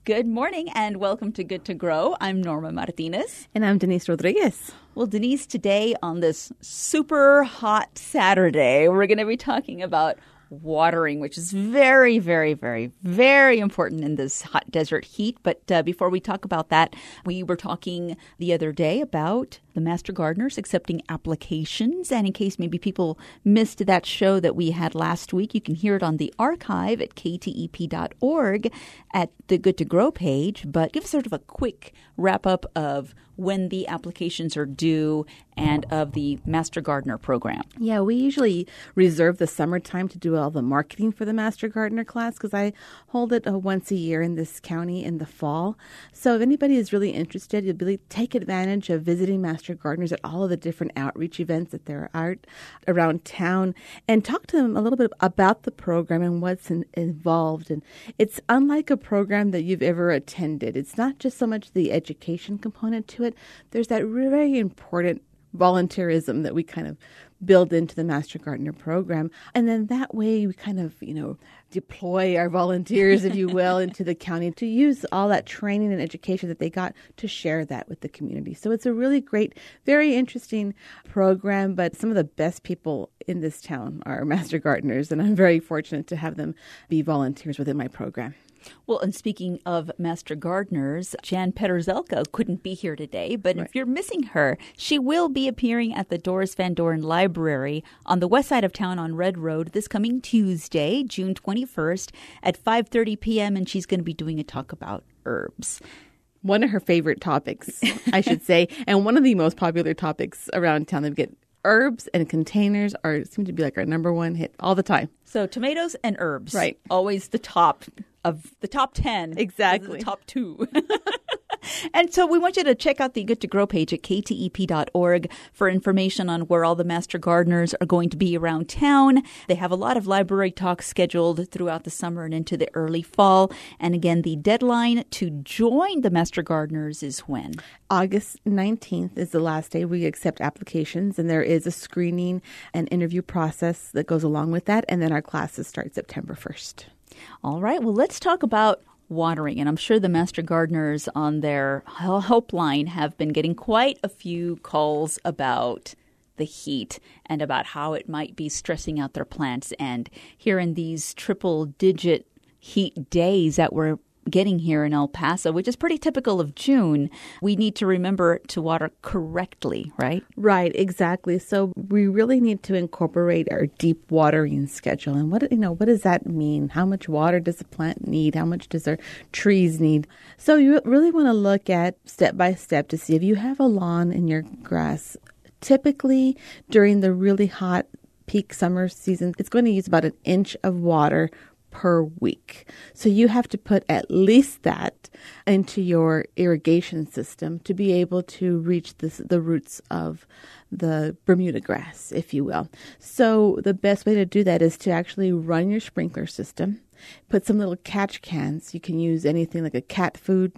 Good morning and welcome to Good to Grow. I'm Norma Martinez. And I'm Denise Rodriguez. Well, Denise, today on this super hot Saturday, we're going to be talking about watering, which is very, very, very, very important in this hot desert heat. But before we talk about that, we were talking the other day about the Master Gardeners accepting applications. And in case maybe people missed that show that we had last week, you can hear it on the archive at ktep.org at the Good to Grow page. But give sort of a quick wrap up of when the applications are due and of the Master Gardener program. Yeah, we usually reserve the summertime to do all the marketing for the Master Gardener class because I hold it once a year in this county in the fall. So if anybody is really interested, you'll really take advantage of visiting Master Gardeners at all of the different outreach events that there are around town and talk to them a little bit about the program and what's involved. And it's unlike a program that you've ever attended. It's not just so much the education component to it. There's that very important volunteerism that we kind of build into the Master Gardener program. And then that way we kind of, deploy our volunteers, if you will, into the county to use all that training and education that they got to share that with the community. So it's a really great, very interesting program, but some of the best people in this town are Master Gardeners, and I'm very fortunate to have them be volunteers within my program. Well, and speaking of Master Gardeners, Jan Petterzelka couldn't be here today, but If you're missing her, she will be appearing at the Doris Van Doren Library on the west side of town on Red Road this coming Tuesday, June 21st at 5:30 p.m., and she's going to be doing a talk about herbs. One of her favorite topics, I should say, and one of the most popular topics around town. They get herbs and containers seem to be like our number one hit all the time. So tomatoes and herbs. Right. Always the top of the top 10. Exactly. The top 2. And so we want you to check out the Good to Grow page at ktep.org for information on where all the Master Gardeners are going to be around town. They have a lot of library talks scheduled throughout the summer and into the early fall. And again, the deadline to join the Master Gardeners is when? August 19th is the last day we accept applications, and there is a screening and interview process that goes along with that. And then our classes start September 1st. All right. Well, let's talk about watering. And I'm sure the Master Gardeners on their helpline have been getting quite a few calls about the heat and about how it might be stressing out their plants. And here in these triple-digit heat days that we're getting here in El Paso, which is pretty typical of June, we need to remember to water correctly, right? Right, exactly. So we really need to incorporate our deep watering schedule. And what does that mean? How much water does the plant need? How much does our trees need? So you really want to look at step by step to see if you have a lawn in your grass. Typically during the really hot peak summer season, it's going to use about 1 inch of water per week. So you have to put at least that into your irrigation system to be able to reach the roots of the Bermuda grass, if you will. So the best way to do that is to actually run your sprinkler system. Put some little catch cans. You can use anything like a cat food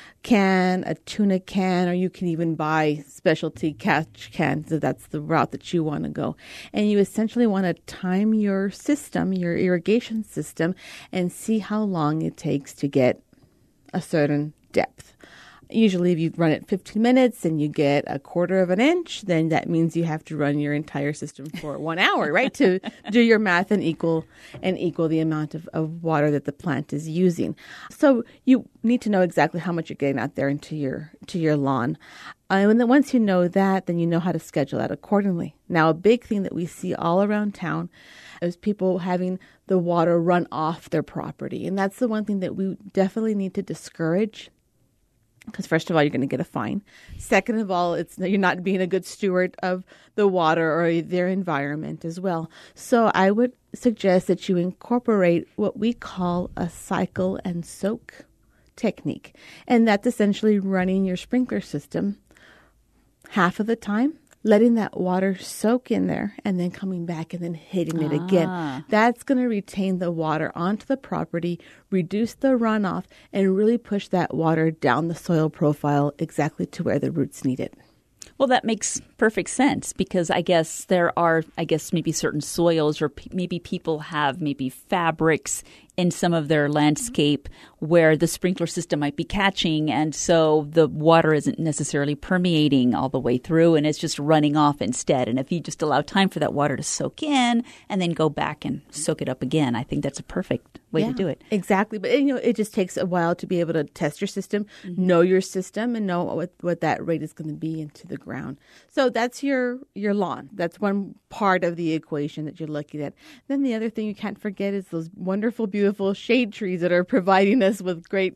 can, a tuna can, or you can even buy specialty catch cans if that's the route that you want to go. And you essentially want to time your system, your irrigation system, and see how long it takes to get a certain depth. Usually if you run it 15 minutes and you get 1/4 of an inch, then that means you have to run your entire system for 1 hour, right? To do your math and equal the amount of water that the plant is using. So you need to know exactly how much you're getting out there into your lawn. And then once you know that, then you know how to schedule that accordingly. Now, a big thing that we see all around town is people having the water run off their property. And that's the one thing that we definitely need to discourage. Because first of all, you're going to get a fine. Second of all, you're not being a good steward of the water or their environment as well. So I would suggest that you incorporate what we call a cycle and soak technique. And that's essentially running your sprinkler system half of the time, letting that water soak in there, and then coming back and then hitting it again. That's going to retain the water onto the property, reduce the runoff, and really push that water down the soil profile exactly to where the roots need it. Well, that makes perfect sense because I guess there are, maybe certain soils or maybe people have maybe fabrics in some of their landscape where the sprinkler system might be catching, and so the water isn't necessarily permeating all the way through and it's just running off instead. And if you just allow time for that water to soak in and then go back and soak it up again, I think that's a perfect way to do it. Exactly. But, it just takes a while to be able to test your system, know your system, and know what that rate is going to be into the ground. So that's your lawn. That's one part of the equation that you're looking at. Then the other thing you can't forget is those wonderful, beautiful shade trees that are providing us with great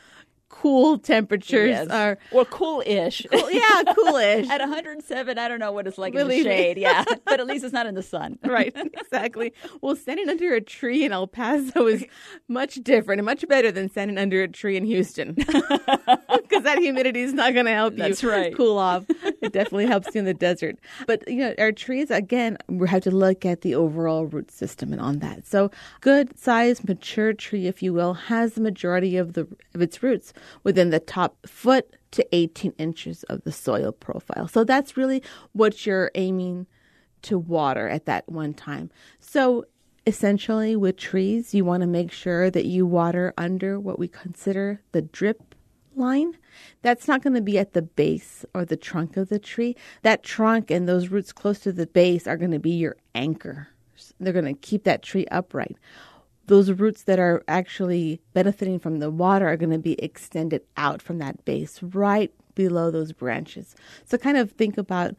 cool temperatures. Yes. Or cool-ish. Cool-ish. At 107, I don't know what it's like Believe in the shade. me. Yeah, but at least it's not in the sun. Right, exactly. Well, standing under a tree in El Paso is much different and much better than standing under a tree in Houston. Because that humidity is not going to help That's you right. cool off. It definitely helps you in the desert. But, our trees, again, we have to look at the overall root system and on that. So good sized, mature tree, if you will, has the majority of its roots within the top foot to 18 inches of the soil profile. So that's really what you're aiming to water at that one time. So essentially with trees, you want to make sure that you water under what we consider the drip line. That's not going to be at the base or the trunk of the tree. That trunk and those roots close to the base are going to be your anchor. They're going to keep that tree upright. Those roots that are actually benefiting from the water are going to be extended out from that base right below those branches. So kind of think about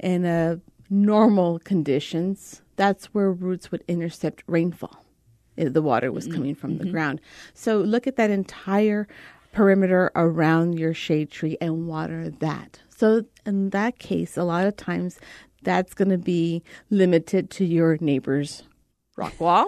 in normal conditions, that's where roots would intercept rainfall. The water was coming from the ground. So look at that entire perimeter around your shade tree and water that. So in that case, a lot of times that's going to be limited to your neighbor's rock wall.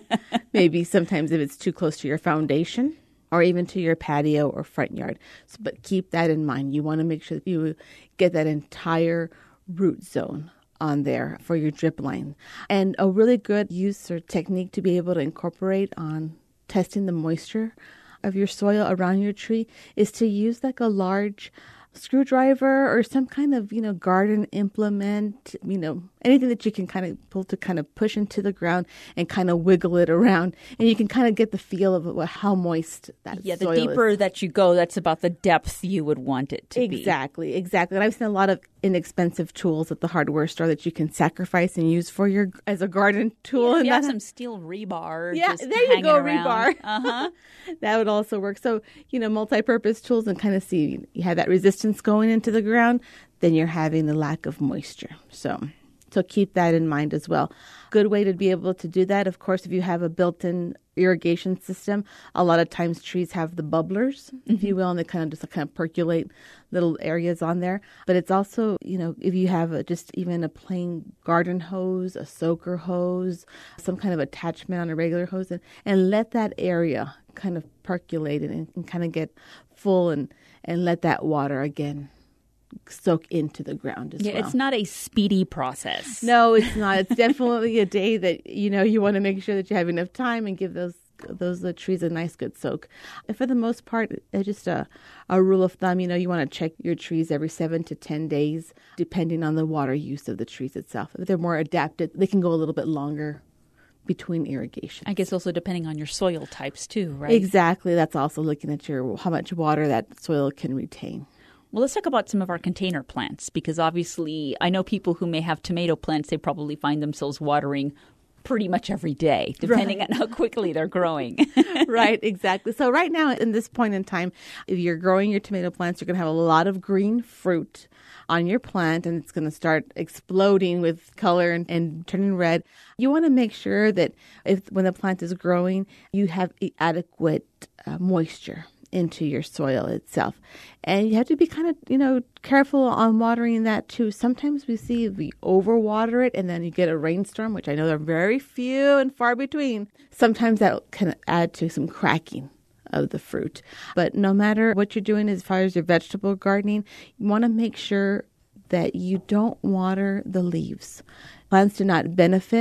Maybe sometimes if it's too close to your foundation or even to your patio or front yard. So, but keep that in mind. You want to make sure that you get that entire root zone on there for your drip line. And a really good use or technique to be able to incorporate on testing the moisture of your soil around your tree is to use like a large screwdriver or some kind of, garden implement, anything that you can kind of pull to kind of push into the ground and kind of wiggle it around. And you can kind of get the feel of how moist that soil is. Yeah, the deeper that you go, that's about the depth you would want it to be. Exactly. And I've seen a lot of inexpensive tools at the hardware store that you can sacrifice and use for as a garden tool. Yeah, and you have some steel rebar. Yeah, just there you go, around. rebar. Uh-huh. That would also work. So, multi-purpose tools and kind of see you have that resistance going into the ground, then you're having a lack of moisture. So keep that in mind as well. Good way to be able to do that, of course, if you have a built-in irrigation system, a lot of times trees have the bubblers, if you will, and they kind of percolate little areas on there. But it's also, if you have just even a plain garden hose, a soaker hose, some kind of attachment on a regular hose, and let that area kind of percolate and kind of get full and let that water again soak into the ground as well. Yeah, it's not a speedy process. No, it's not. It's definitely a day that, you want to make sure that you have enough time and give those trees a nice good soak. And for the most part, just a rule of thumb, you want to check your trees every 7 to 10 days, depending on the water use of the trees itself. If they're more adapted, they can go a little bit longer between irrigation. I guess also depending on your soil types too, right? Exactly. That's also looking at how much water that soil can retain. Well, let's talk about some of our container plants, because obviously I know people who may have tomato plants, they probably find themselves watering pretty much every day, depending on how quickly they're growing. Right, exactly. So right now, in this point in time, if you're growing your tomato plants, you're going to have a lot of green fruit on your plant, and it's going to start exploding with color and turning red. You want to make sure that when the plant is growing, you have adequate moisture into your soil itself. And you have to be kind of, careful on watering that too. Sometimes we overwater it and then you get a rainstorm, which I know they're very few and far between. Sometimes that can add to some cracking of the fruit. But no matter what you're doing as far as your vegetable gardening, you want to make sure that you don't water the leaves. Plants do not benefit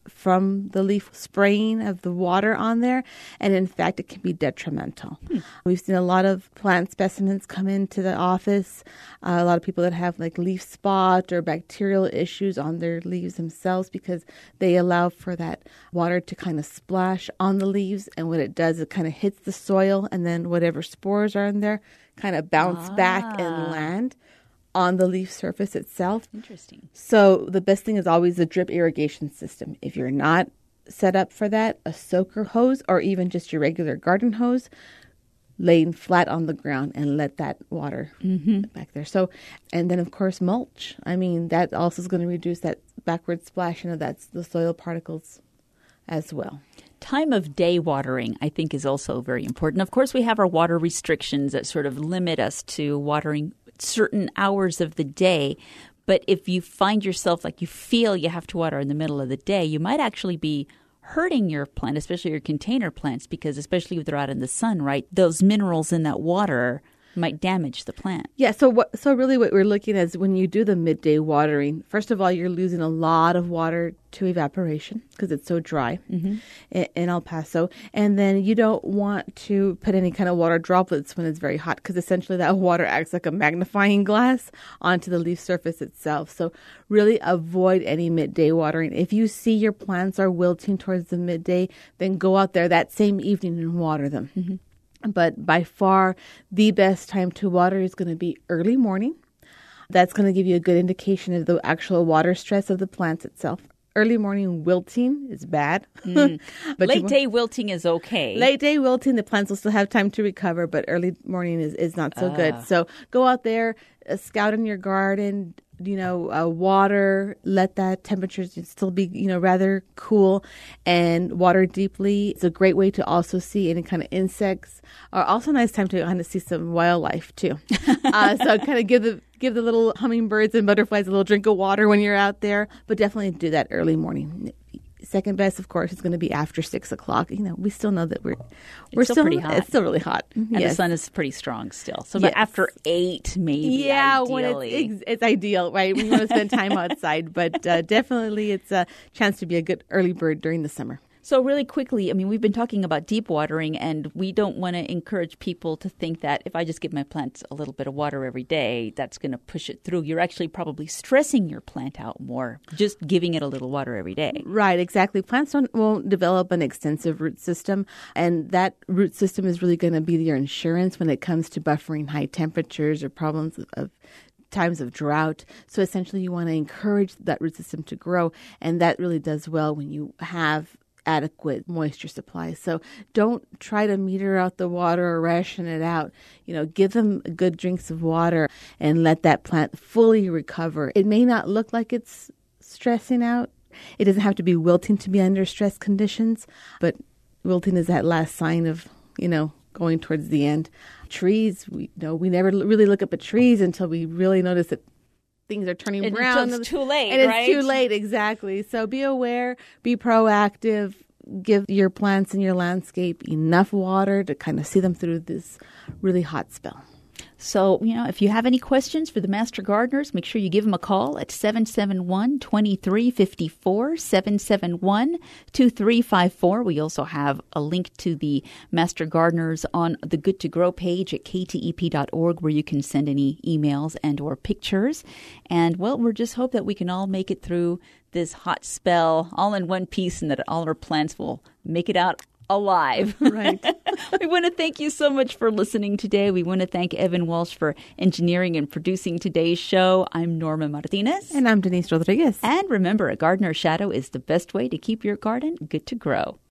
from the leaf spraying of the water on there. And in fact, it can be detrimental. We've seen a lot of plant specimens come into the office. A lot of people that have like leaf spot or bacterial issues on their leaves themselves because they allow for that water to kind of splash on the leaves. And what it does, it kind of hits the soil, and then whatever spores are in there kind of bounce back and land on the leaf surface itself. Interesting. So the best thing is always a drip irrigation system. If you're not set up for that, a soaker hose or even just your regular garden hose, laying flat on the ground and let that water back there. So, and then of course mulch. I mean, that also is going to reduce that backward splashing of the soil particles as well. Time of day watering, I think, is also very important. Of course, we have our water restrictions that sort of limit us to watering certain hours of the day. But if you find yourself like you feel you have to water in the middle of the day, you might actually be hurting your plant, especially your container plants, because especially if they're out in the sun, right, those minerals in that water might damage the plant. Yeah, so really what we're looking at is when you do the midday watering, first of all, you're losing a lot of water to evaporation because it's so dry in El Paso. And then you don't want to put any kind of water droplets when it's very hot because essentially that water acts like a magnifying glass onto the leaf surface itself. So really avoid any midday watering. If you see your plants are wilting towards the midday, then go out there that same evening and water them. But by far, the best time to water is going to be early morning. That's going to give you a good indication of the actual water stress of the plants itself. Early morning wilting is bad. But late day wilting is okay. Late day wilting, the plants will still have time to recover, but early morning is not so good. So go out there, scout in your garden, water, let that temperature still be, rather cool, and water deeply. It's a great way to also see any kind of insects, or also a nice time to kind of see some wildlife too. So kind of give the little hummingbirds and butterflies a little drink of water when you're out there, but definitely do that early morning. Second best, of course, is going to be after 6 o'clock. We still know that we're still pretty hot. It's still really hot, and the sun is pretty strong still. So, but after 8, maybe. Yeah, ideally. when it's ideal, right? We want to spend time outside, but definitely it's a chance to be a good early bird during the summer. So really quickly, I mean, we've been talking about deep watering, and we don't want to encourage people to think that if I just give my plants a little bit of water every day, that's going to push it through. You're actually probably stressing your plant out more, just giving it a little water every day. Right, exactly. Plants won't develop an extensive root system, and that root system is really going to be your insurance when it comes to buffering high temperatures or problems of times of drought. So essentially you want to encourage that root system to grow, and that really does well when you have adequate moisture supply. So don't try to meter out the water or ration it out. Give them good drinks of water and let that plant fully recover. It may not look like it's stressing out. It doesn't have to be wilting to be under stress conditions, but wilting is that last sign of, going towards the end. Trees, we never really look up at trees until we really notice that things are turning brown. Until it's too late, and right? It's too late, exactly. So be aware, be proactive, give your plants and your landscape enough water to kind of see them through this really hot spell. So, if you have any questions for the Master Gardeners, make sure you give them a call at 771-2354, 771-2354. We also have a link to the Master Gardeners on the Good to Grow page at ktep.org, where you can send any emails and or pictures. And, we just hope that we can all make it through this hot spell all in one piece, and that all our plants will make it out alive. Right. We want to thank you so much for listening today. We want to thank Evan Walsh for engineering and producing today's show. I'm Norma Martinez. And I'm Denise Rodriguez. And remember, a gardener's shadow is the best way to keep your garden good to grow.